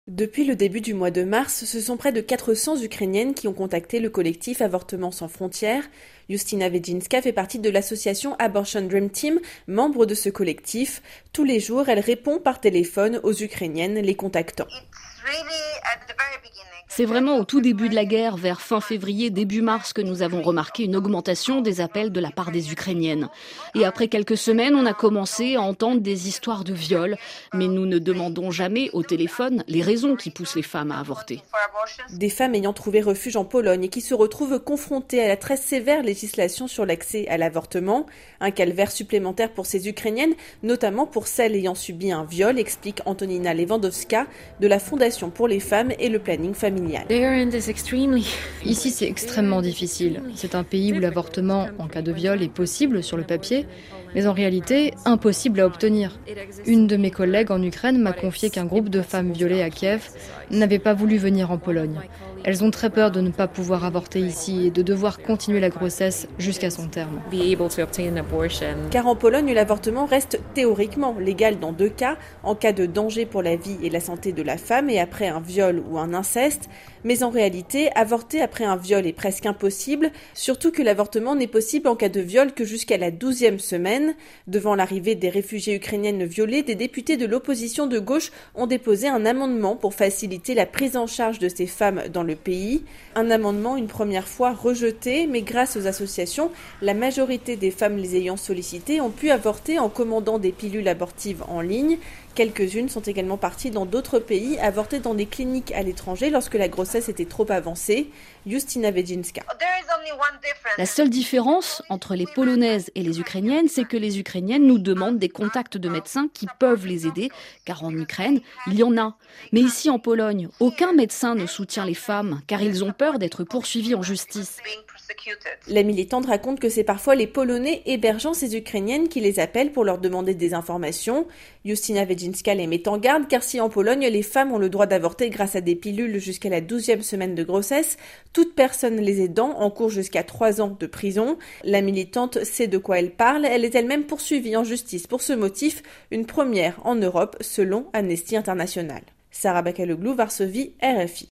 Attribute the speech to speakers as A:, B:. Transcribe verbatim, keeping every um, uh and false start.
A: Depuis le début du mois de mars, ce sont près de quatre cents Ukrainiennes qui ont contacté le collectif Avortement sans frontières. Justina Wejcinska fait partie de l'association Abortion Dream Team, membre de ce collectif. Tous les jours, elle répond par téléphone aux Ukrainiennes les contactant.
B: C'est vraiment au tout début de la guerre, vers fin février, début mars, que nous avons remarqué une augmentation des appels de la part des Ukrainiennes. Et après quelques semaines, on a commencé à entendre des histoires de viols. Mais nous ne demandons jamais au téléphone les raisons qui poussent les femmes à avorter.
A: Des femmes ayant trouvé refuge en Pologne et qui se retrouvent confrontées à la très sévère législation sur l'accès à l'avortement. Un calvaire supplémentaire pour ces Ukrainiennes, notamment pour celles ayant subi un viol, explique Antonina Lewandowska de la Fondation pour les femmes et le planning familial.
C: Ici, c'est extrêmement difficile. C'est un pays où l'avortement, en cas de viol, est possible sur le papier, mais en réalité, impossible à obtenir. Une de mes collègues en Ukraine m'a confié qu'un groupe de femmes violées à Kiev n'avait pas voulu venir en Pologne. Elles ont très peur de ne pas pouvoir avorter ici et de devoir continuer la grossesse jusqu'à son terme.
A: Car en Pologne, l'avortement reste théoriquement légal dans deux cas, en cas de danger pour la vie et la santé de la femme et après un viol ou un inceste. Mais en réalité, avorter après un viol est presque impossible, surtout que l'avortement n'est possible en cas de viol que jusqu'à la douzième semaine. Devant l'arrivée des réfugiées ukrainiennes violées, des députés de l'opposition de gauche ont déposé un amendement pour faciliter la prise en charge de ces femmes dans le pays. Un amendement une première fois rejeté, mais grâce aux associations, la majorité des femmes les ayant sollicitées ont pu avorter en commandant des pilules abortives en ligne. Quelques-unes sont également parties dans d'autres pays, avorter dans des cliniques à l'étranger lorsque la grossesse était trop avancée. Justina Wejcinska.
B: La seule différence entre les Polonaises et les Ukrainiennes, c'est que les Ukrainiennes nous demandent des contacts de médecins qui peuvent les aider, car en Ukraine, il y en a. Mais ici en Pologne, aucun médecin ne soutient les femmes, car ils ont peur d'être poursuivis en justice.
A: La militante raconte que c'est parfois les Polonais hébergeant ces Ukrainiennes qui les appellent pour leur demander des informations. Justina Wejcinska les met en garde car si en Pologne les femmes ont le droit d'avorter grâce à des pilules jusqu'à la douzième semaine de grossesse, toute personne les aidant encourt jusqu'à trois ans de prison. La militante sait de quoi elle parle, elle est elle-même poursuivie en justice pour ce motif, une première en Europe selon Amnesty International. Sarah Bakaloglu, Varsovie, R F I.